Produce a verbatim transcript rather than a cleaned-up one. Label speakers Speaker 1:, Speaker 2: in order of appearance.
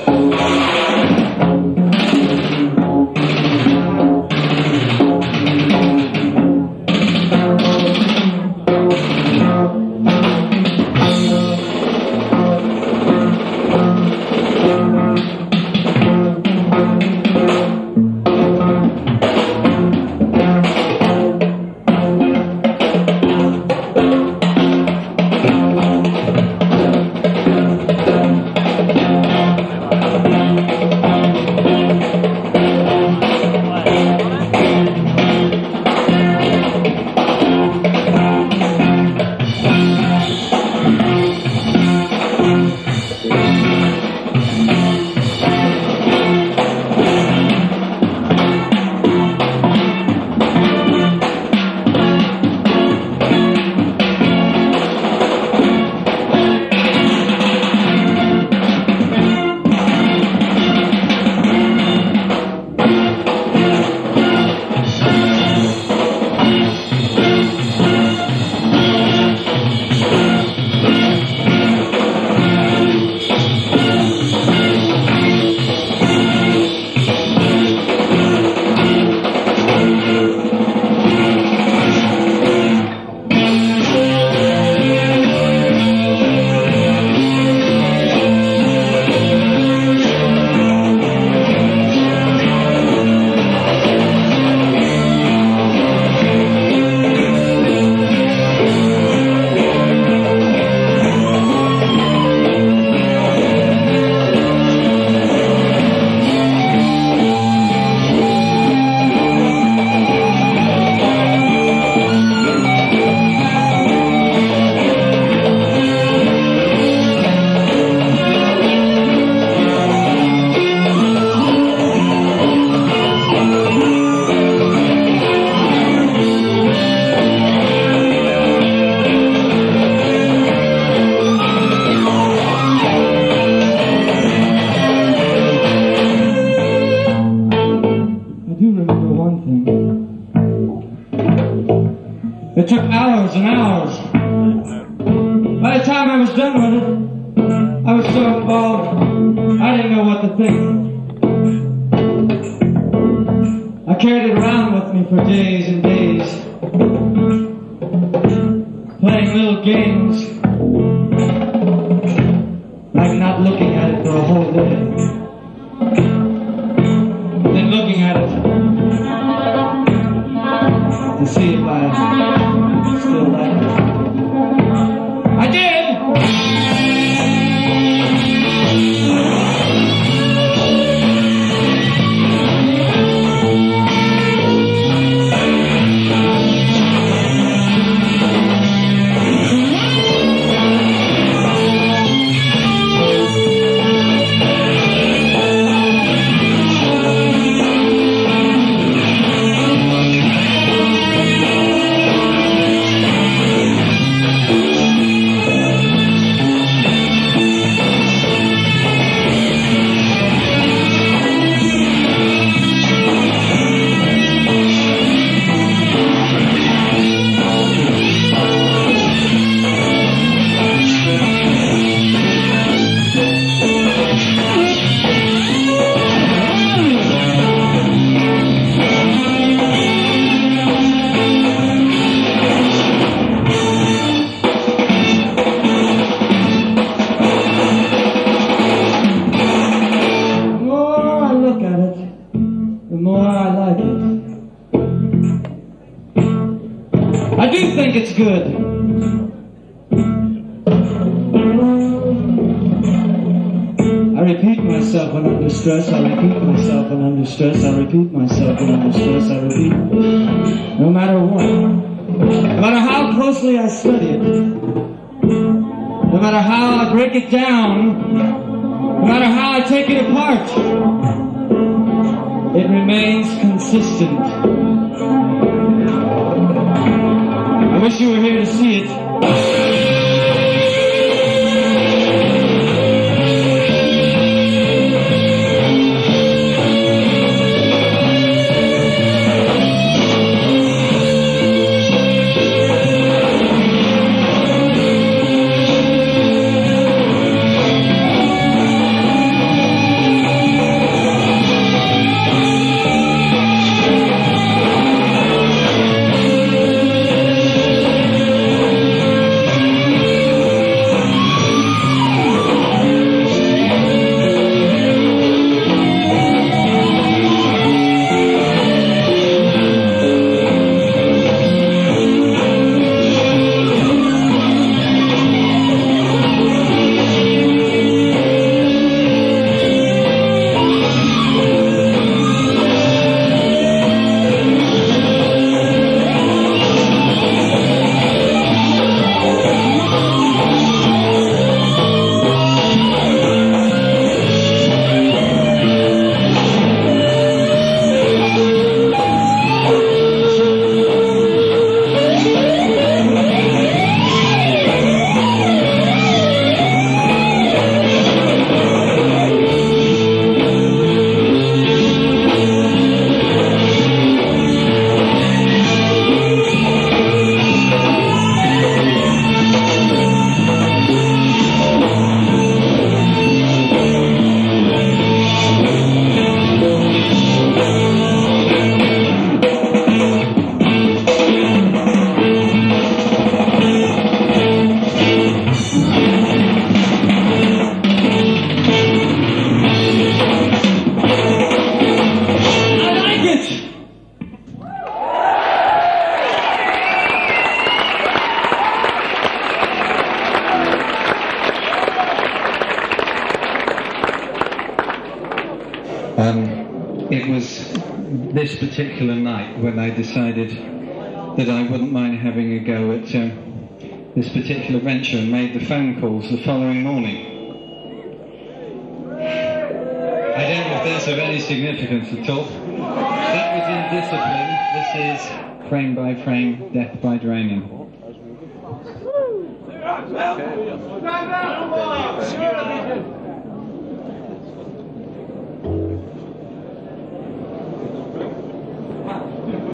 Speaker 1: It took hours and hours. By the time I was done with it, I was so involved, I didn't know what to think. I carried it around with me for days and days, playing little games, like not looking at it for a whole day, then looking at it to see if I still like it. I did! I do think it's good. I repeat myself when under stress, I repeat myself when under stress, I repeat myself when under stress, I repeat. No matter what. No matter how closely I study it. No matter how I break it down. No matter how I take it apart. It remains consistent. I wish you were here to see it.
Speaker 2: Um, it was this particular night when I decided that I wouldn't mind having a go at um, this particular venture and made the phone calls the following morning. I don't know if that's of any significance at all. That was in Discipline. This is Frame by Frame, Death by Draining.